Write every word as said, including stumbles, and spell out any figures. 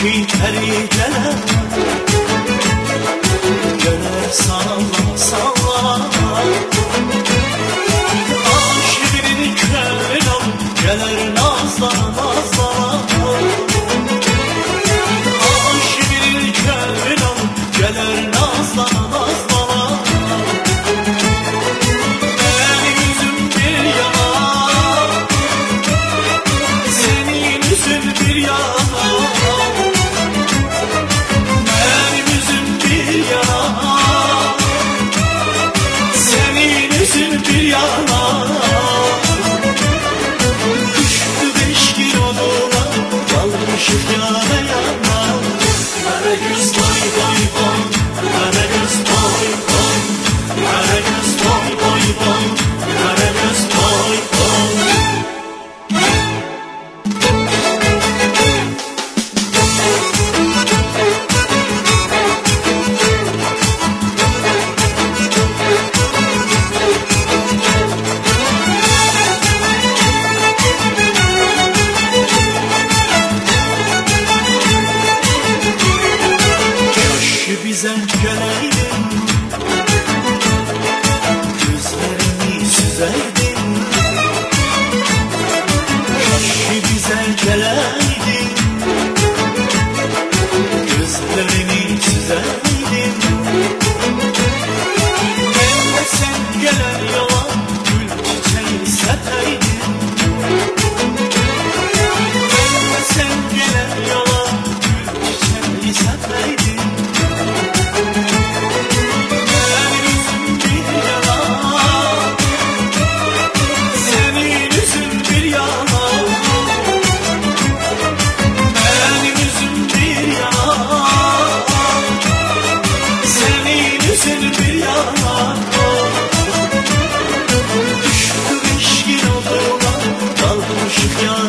ki terikler gelir salla salla. Aşirin köylüm gelir nazlana nazlana. Aşirin köylüm gelir nazlana nazlana. Benim yüzüm bir yana, senin yüzün bir yana. Benim yüzüm bir yana, senin yüzün bir yana. Düştü beş kiloduna, kalmışık yana yana. Karagöz boy boy boy, Karagöz boy boy, Karagöz boy boy boy, Karagöz boy boy. Yaşı bize geleydin, gözlerini süzerdin. Yaşı bize geleydin, gözlerini süzerdin. Ben de sen gelen yola gül çiçeği sepeydin. Ben de sen gelen yola gül çiçeği sepeydin. Düştü beş kiloduna, kalmışık yana.